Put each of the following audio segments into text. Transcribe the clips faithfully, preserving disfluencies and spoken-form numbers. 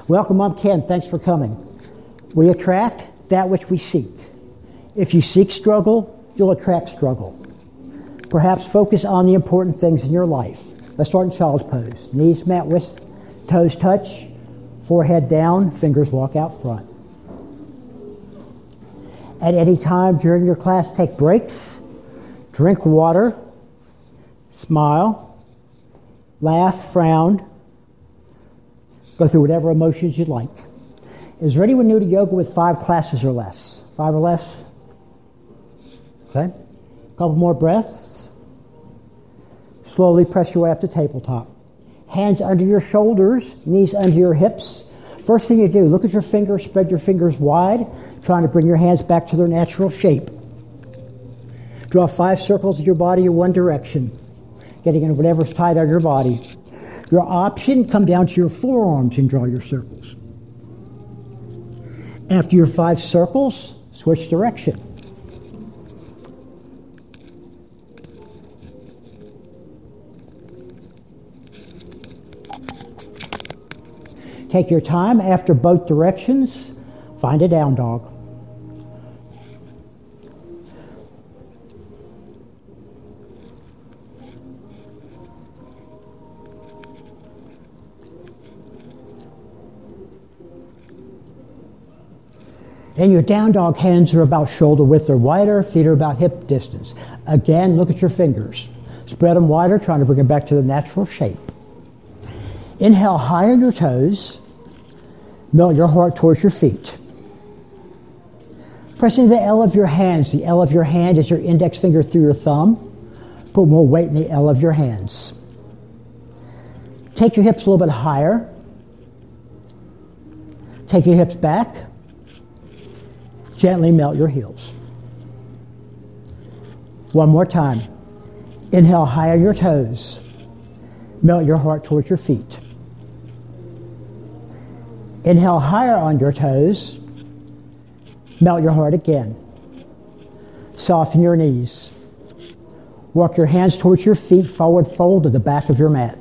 Welcome, I'm Ken. Thanks for coming. We attract that which we seek. If you seek struggle, you'll attract struggle. Perhaps focus on the important things in your life. Let's start in child's pose. Knees mat width, toes touch, forehead down, fingers walk out front. At any time during your class, take breaks, drink water, smile, laugh, frown, go through whatever emotions you'd like. Is there anyone new to yoga with five classes or less? Five or less? Okay. A couple more breaths. Slowly press your way up to tabletop. Hands under your shoulders, knees under your hips. First thing you do, look at your fingers, spread your fingers wide, trying to bring your hands back to their natural shape. Draw five circles of your body in one direction, getting into whatever's tight on your body. Your option, come down to your forearms and draw your circles. After your five circles, switch direction. Take your time. After both directions, find a down dog. And your down dog, hands are about shoulder width or wider, feet are about hip distance. Again, look at your fingers. Spread them wider, trying to bring them back to the natural shape. Inhale high on your toes. Melt your heart towards your feet. Pressing the L of your hands. The L of your hand is your index finger through your thumb. Put more weight in the L of your hands. Take your hips a little bit higher. Take your hips back. Gently melt your heels. One more time. Inhale high on your toes. Melt your heart towards your feet. Inhale higher on your toes. Melt your heart again. Soften your knees. Walk your hands towards your feet, forward fold to the back of your mat.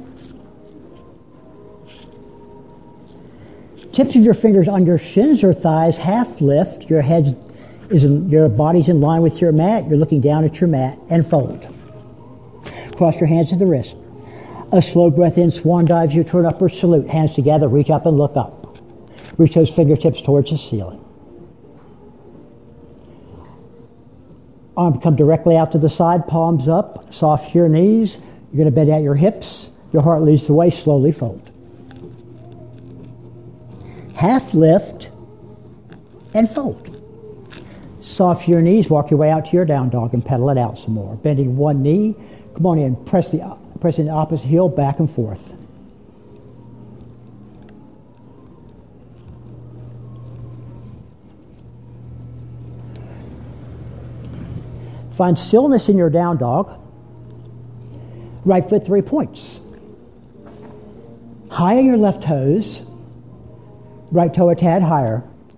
Tips of your fingers on your shins or thighs, half lift. Your head is in, your body's in line with your mat. You're looking down at your mat and fold. Cross your hands to the wrist. A slow breath in, swan dives you to an upward salute. Hands together, reach up and look up. Reach those fingertips towards the ceiling. Arm come directly out to the side, palms up, soft your knees. You're going to bend out your hips. Your heart leads the way, slowly fold. Half lift and fold. Soft your knees, walk your way out to your down dog and pedal it out some more. Bending one knee, come on in, press the, pressing the opposite heel back and forth. Find stillness in your down dog. Right foot three points. High on your left toes. Right toe a tad higher.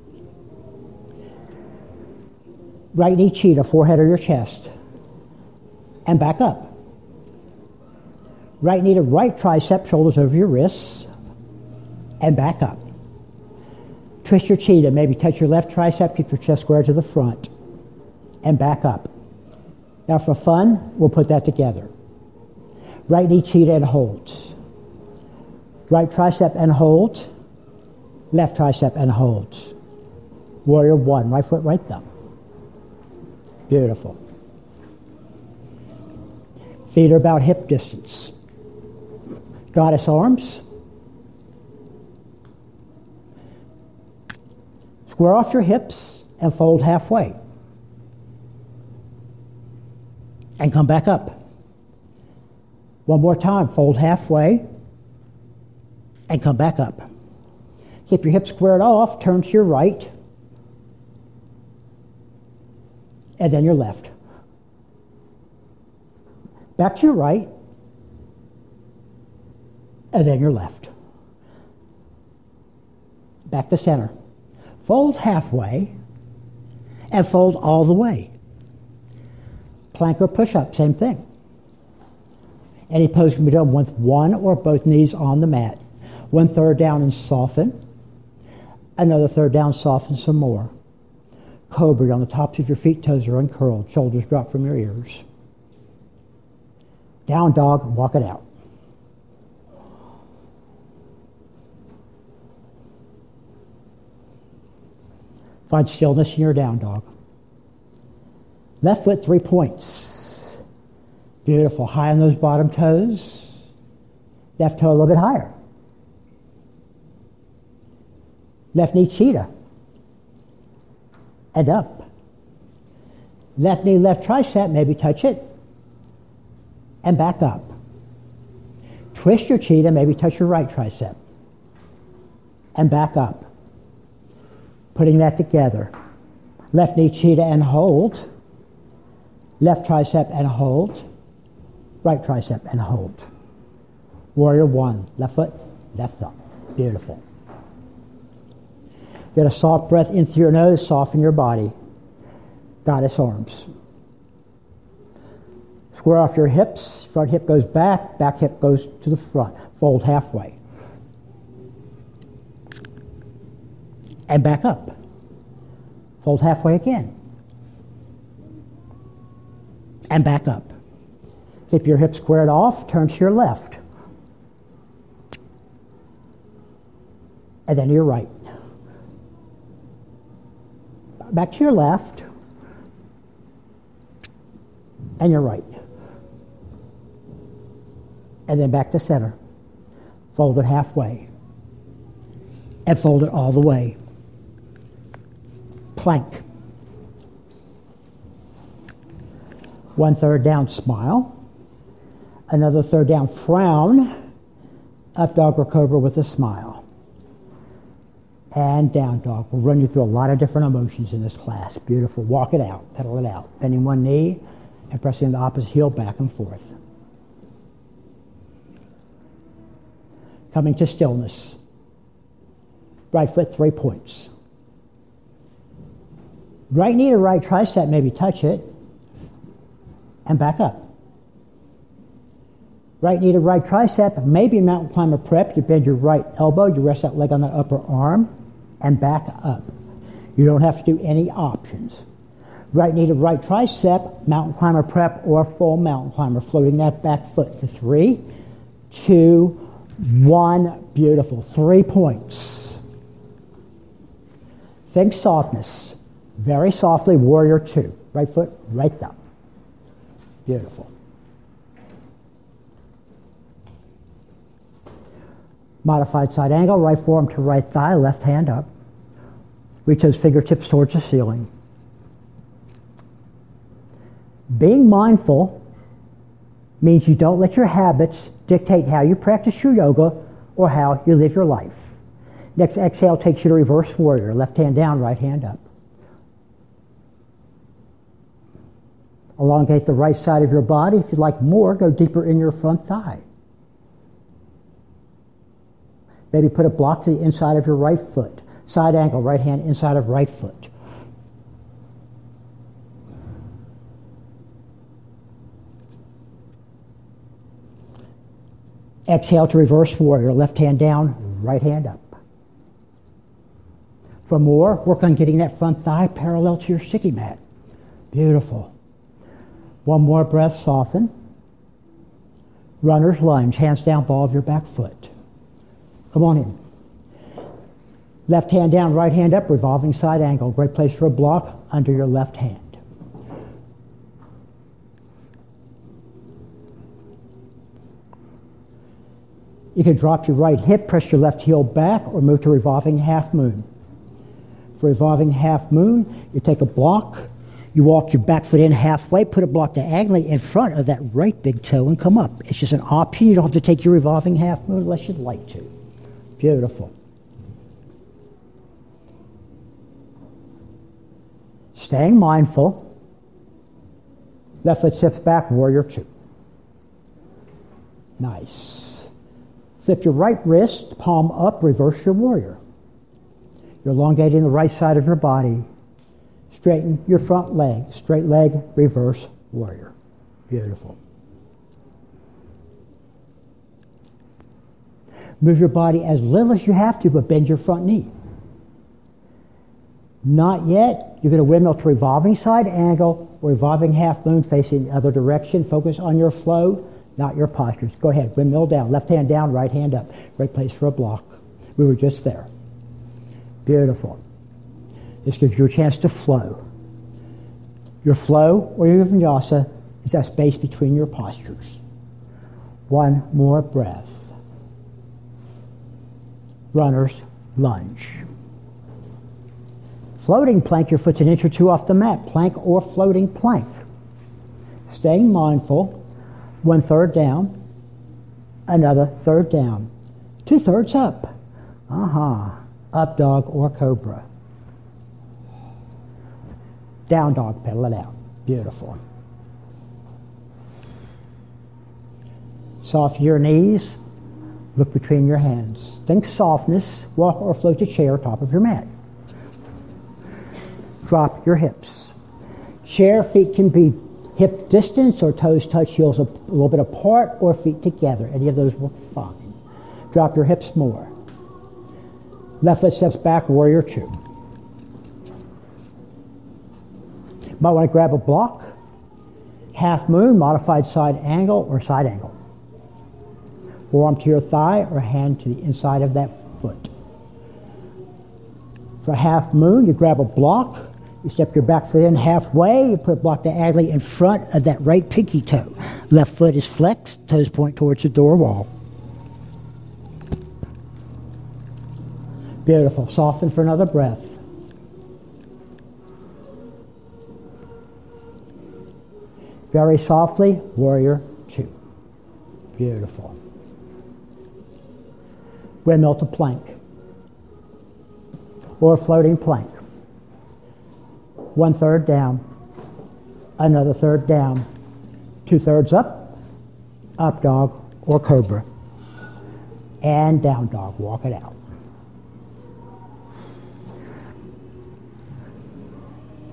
Right knee cheetah, forehead or your chest. And back up. Right knee to right tricep, shoulders over your wrists. And back up. Twist your cheetah, maybe touch your left tricep, keep your chest square to the front. And back up. Now for fun, we'll put that together. Right knee cheetah and hold. Right tricep and hold. Left tricep and hold. Warrior one, right foot, right thumb. Beautiful. Feet are about hip distance. Goddess arms. Square off your hips and fold halfway. And come back up. One more time, fold halfway and come back up. Keep your hips squared off, turn to your right, and then your left. Back to your right, and then your left. Back to center. Fold halfway, and fold all the way. Plank or push-up, same thing. Any pose can be done with one or both knees on the mat. One third down and soften. Another third down, soften some more. Cobra on the tops of your feet, toes are uncurled, shoulders drop from your ears. Down dog, walk it out. Find stillness in your down dog. Left foot, three points. Beautiful. High on those bottom toes. Left toe a little bit higher. Left knee cheetah. And up. Left knee, left tricep, maybe touch it. And back up. Twist your cheetah, maybe touch your right tricep. And back up. Putting that together. Left knee cheetah and hold. Left tricep and hold. Right tricep and hold. Warrior one. Left foot, left thumb. Beautiful. Get a soft breath in through your nose, soften your body. Goddess arms. Square off your hips. Front hip goes back, back hip goes to the front. Fold halfway. And back up. Fold halfway again. And back up. Keep your hips squared off, turn to your left. And then to your right. Back to your left. And your right. And then back to center. Fold it halfway. And fold it all the way. Plank. One third down, smile. Another third down, frown. Up dog or cobra with a smile. And down dog. We'll run you through a lot of different emotions in this class. Beautiful. Walk it out. Pedal it out. Bending one knee and pressing the opposite heel back and forth. Coming to stillness. Right foot, three points. Right knee to right tricep, maybe touch it. And back up. Right knee to right tricep, maybe mountain climber prep. You bend your right elbow, you rest that leg on the upper arm, and back up. You don't have to do any options. Right knee to right tricep, mountain climber prep, or full mountain climber, floating that back foot to three, two, one. Beautiful. Three points. Think softness. Very softly, warrior two. Right foot, right thumb. Beautiful. Modified side angle, right forearm to right thigh, left hand up. Reach those fingertips towards the ceiling. Being mindful means you don't let your habits dictate how you practice your yoga or how you live your life. Next exhale takes you to reverse warrior, left hand down, right hand up. Elongate the right side of your body. If you'd like more, go deeper in your front thigh. Maybe put a block to the inside of your right foot. Side angle, right hand inside of right foot. Exhale to reverse warrior. Left hand down, right hand up. For more, work on getting that front thigh parallel to your sticky mat. Beautiful. One more breath, soften. Runner's lunge, hands down, ball of your back foot. Come on in. Left hand down, right hand up, revolving side angle. Great place for a block under your left hand. You can drop your right hip, press your left heel back, or move to revolving half moon. For revolving half moon, you take a block, you walk your back foot in halfway, put a block diagonally in front of that right big toe and come up. It's just an option. You don't have to take your revolving half moon unless you'd like to. Beautiful. Staying mindful. Left foot steps back, warrior two. Nice. Flip your right wrist, palm up, reverse your warrior. You're elongating the right side of your body. Straighten your front leg. Straight leg, reverse warrior. Beautiful. Move your body as little as you have to, but bend your front knee. Not yet. You're going to windmill to revolving side angle, revolving half moon facing the other direction. Focus on your flow, not your postures. Go ahead, windmill down. Left hand down, right hand up. Great place for a block. We were just there. Beautiful. This gives you a chance to flow. Your flow or your vinyasa is that space between your postures. One more breath. Runner's lunge. Floating plank, your foot's an inch or two off the mat. Plank or floating plank. Staying mindful. One third down. Another third down. Two thirds up. Uh-huh. Up dog or cobra. Down dog, pedal it out. Beautiful. Soft your knees. Look between your hands. Think softness. Walk or float to chair, top of your mat. Drop your hips. Chair, feet can be hip distance or toes touch heels a little bit apart or feet together. Any of those work fine. Drop your hips more. Left foot steps back, warrior two. Might want to grab a block. Half moon, modified side angle or side angle. Forearm to your thigh or hand to the inside of that foot. For half moon, you grab a block. You step your back foot in halfway. You put a block diagonally in front of that right pinky toe. Left foot is flexed. Toes point towards the door wall. Beautiful. Soften for another breath. Very softly, warrior two. Beautiful. Windmill to plank. Or floating plank. One third down. Another third down. Two thirds up. Up dog or cobra. And down dog. Walk it out.